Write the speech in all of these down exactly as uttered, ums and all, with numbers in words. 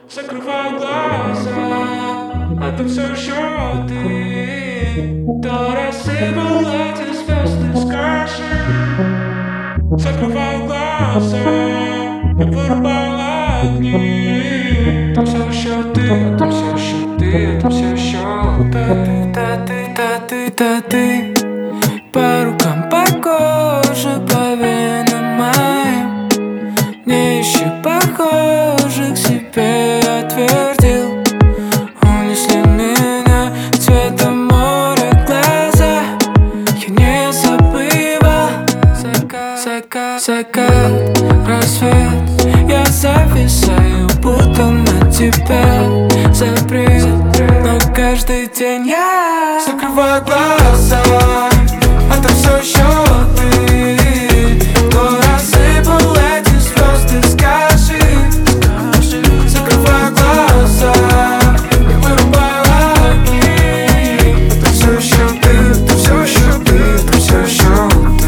Закрываю глаза, а ты все еще ты. То рассыпал эти звезды, скажи. Закрываю глаза, я вырубаю огни. Там все еще ты, там все еще ты, там все еще ты. Да ты, да ты, да ты. По рукам, по коже, по венам моим. Не ищи похожих себе, я твердил. Унесли меня цветом моря глаза. Я не забывал. Закат, закат, закат, рассвет. Я зависаю, будто на тебя запрет. Но каждый день я закрываю глаза, а там все еще ты. Кто рассыпал эти звезды, скажи. Закрываю глаза, я вырубаю огни. Там все еще ты, там все еще ты, там все еще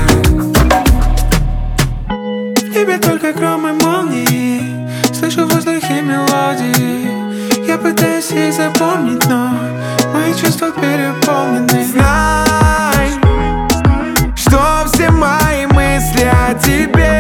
ты. В небе только гром и молнии, слышу в воздухе мелодии. Я пытаюсь их запомнить, но мои чувства переполнены. Знай, что все мои мысли о тебе